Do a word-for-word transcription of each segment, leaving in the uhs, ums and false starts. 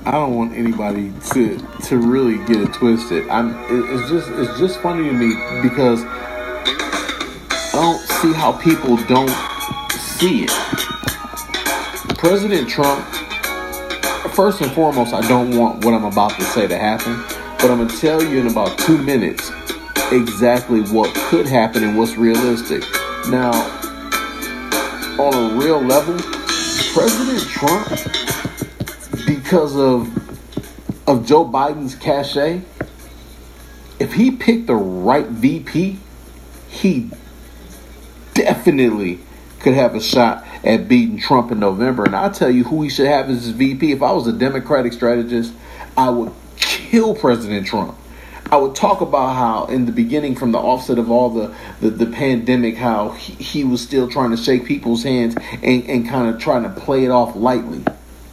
I don't want anybody to to really get it twisted. I'm. it- It's just it's just funny to me because I don't see how people don't see it. President Trump. First and foremost, I don't want what I'm about to say to happen, but I'm gonna tell you in about two minutes exactly what could happen and what's realistic. Now, on a real level, President Trump, because of of Joe Biden's cachet, if he picked the right V P, he definitely could have a shot at beating Trump in November. And I'll tell you who he should have as his V P. If I was a Democratic strategist, I would kill President Trump. I would talk about how in the beginning, from the offset of all the, the, the pandemic, how he, he was still trying to shake people's hands and, and kind of trying to play it off lightly.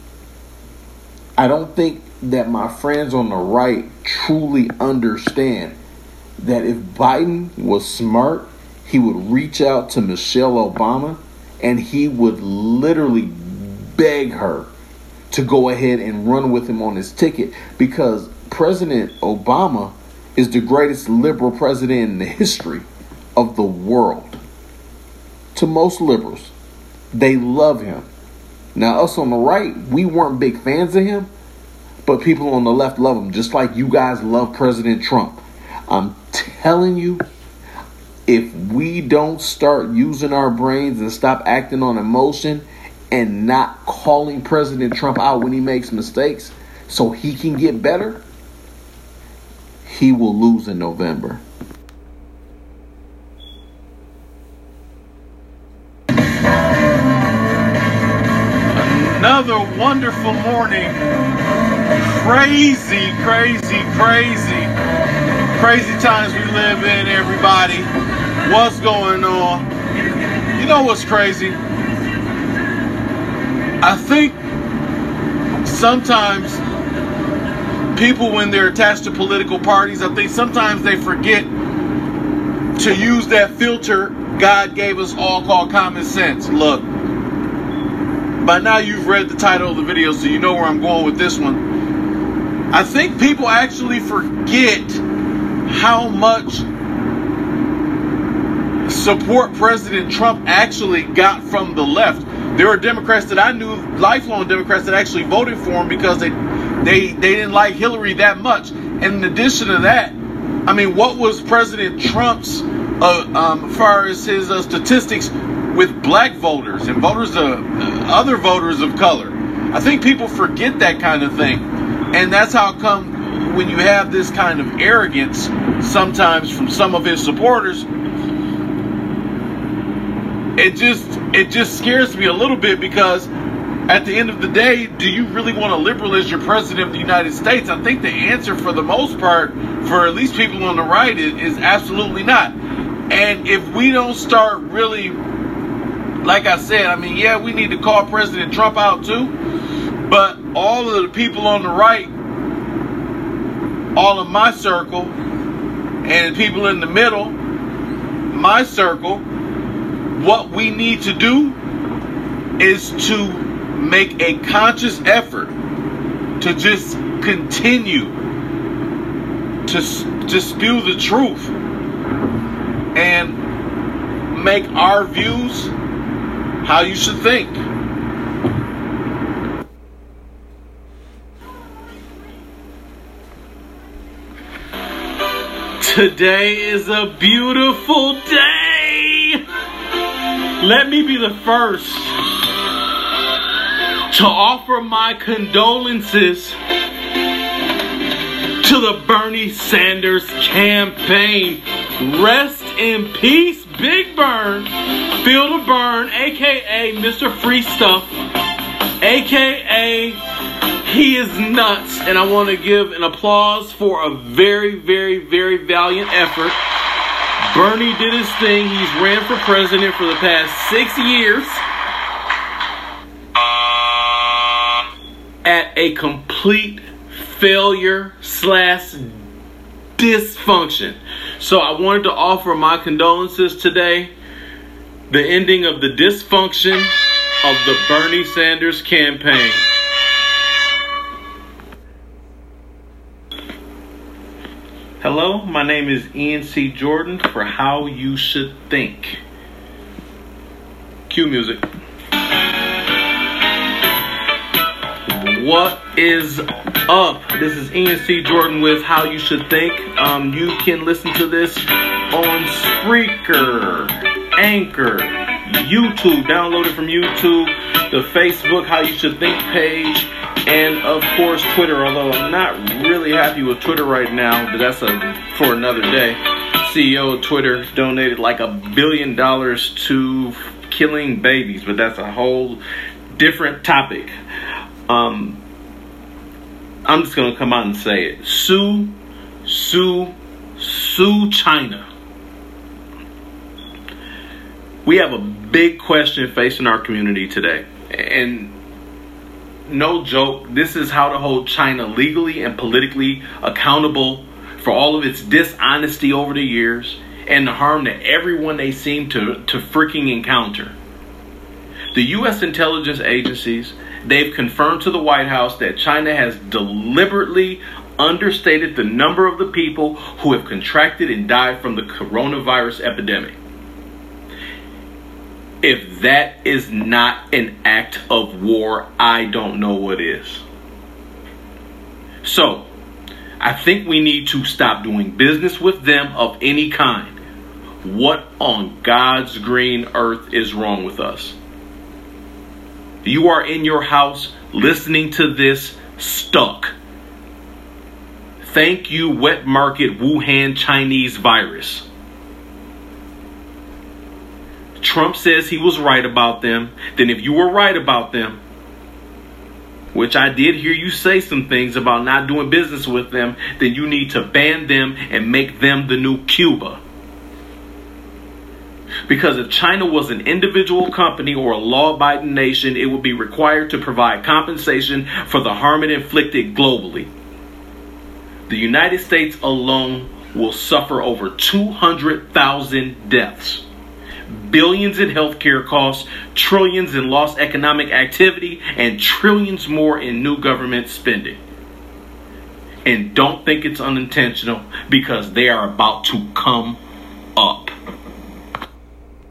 I don't think that my friends on the right truly understand that if Biden was smart, he would reach out to Michelle Obama and he would literally beg her to go ahead and run with him on his ticket, because President Obama is the greatest liberal president in the history of the world. To most liberals, they love him. Now, us on the right, we weren't big fans of him, but people on the left love him, just like you guys love President Trump. I'm telling you, if we don't start using our brains and stop acting on emotion and not calling President Trump out when he makes mistakes so he can get better, he will lose in November. Another wonderful morning. Crazy, crazy, crazy, crazy times we live in, everybody. What's going on? You know what's crazy? I think sometimes people, when they're attached to political parties, I think sometimes they forget to use that filter God gave us all called common sense. Look, by now you've read the title of the video, so you know where I'm going with this one. I think people actually forget how much support President Trump actually got from the left. There were Democrats that I knew, lifelong Democrats, that actually voted for him because they they they didn't like Hillary that much. And in addition to that, I mean, what was President Trump's uh, um, as far as his uh, statistics with black voters and voters, uh, uh, other voters of color? I think people forget that kind of thing, and that's how come when you have this kind of arrogance sometimes from some of his supporters, it just it just scares me a little bit, because at the end of the day, do you really want a liberal as your president of the United States? I think the answer, for the most part, for at least people on the right, is, is absolutely not. And if we don't start really, like I said, I mean, yeah, we need to call President Trump out too, but all of the people on the right, all of my circle, and people in the middle, my circle, what we need to do is to make a conscious effort to just continue to, to spew the truth and make our views how you should think. Today is a beautiful day. Let me be the first to offer my condolences to the Bernie Sanders campaign. Rest in peace, Big Bern. Feel the burn, aka Mister Free Stuff, aka he is nuts. And I want to give an applause for a very, very, very valiant effort. Bernie did his thing. He's ran for president for the past six years at a complete failure slash dysfunction. So I wanted to offer my condolences today. The ending of the dysfunction of the Bernie Sanders campaign. Hello, my name is Ian C. Jordan for How You Should Think. Cue music. What is up? This is Ian C. Jordan with How You Should Think. Um, you can listen to this on Spreaker, Anchor, YouTube. Download it from YouTube, the Facebook How You Should Think page, and of course Twitter. Although I'm not really happy with Twitter right now, but that's a for another day. C E O of Twitter donated like a billion dollars to killing babies, but that's a whole different topic. Um, I'm just gonna come out and say it. Sue, sue, sue China. We have a big question facing our community today, and no joke, this is how to hold China legally and politically accountable for all of its dishonesty over the years and the harm that everyone they seem to, to freaking encounter. The U S intelligence agencies, they've confirmed to the White House that China has deliberately understated the number of the people who have contracted and died from the coronavirus epidemic. If that is not an act of war, I don't know what is. So, I think we need to stop doing business with them of any kind. What on God's green earth is wrong with us? You are in your house listening to this stuck. Thank you, wet market Wuhan Chinese virus. Trump says he was right about them. Then if you were right about them, which I did hear you say some things about not doing business with them, then you need to ban them and make them the new Cuba. Because if China was an individual company or a law-abiding nation, it would be required to provide compensation for the harm it inflicted globally. The United States alone will suffer over two hundred thousand deaths, billions in healthcare costs, trillions in lost economic activity, and trillions more in new government spending. And don't think it's unintentional, because they are about to come